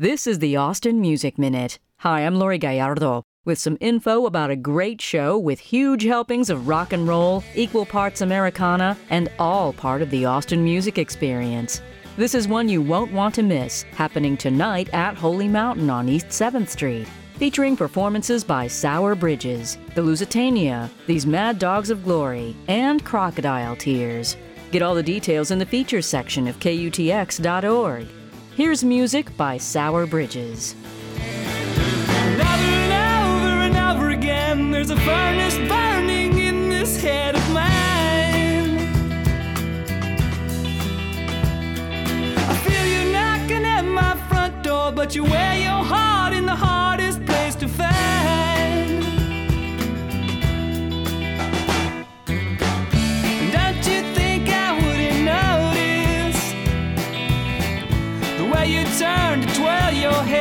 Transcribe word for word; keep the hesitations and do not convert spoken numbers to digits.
This is the Austin Music Minute. Hi, I'm Lori Gallardo with some info about a great show with huge helpings of rock and roll, equal parts Americana, and all part of the Austin music experience. This is one you won't want to miss, happening tonight at Holy Mountain on East seventh Street. Featuring performances by Sour Bridges, The Lusitania, These Mad Dogs of Glory, and Crocodile Tears. Get all the details in the features section of K U T X dot org. Here's music by Sour Bridges. And over and over and over again, there's a furnace burning in this head of mine. I feel you knocking at my front door, but you wear your heart in the hardest place to find. And don't you think I wouldn't notice the way you turn to twirl your head?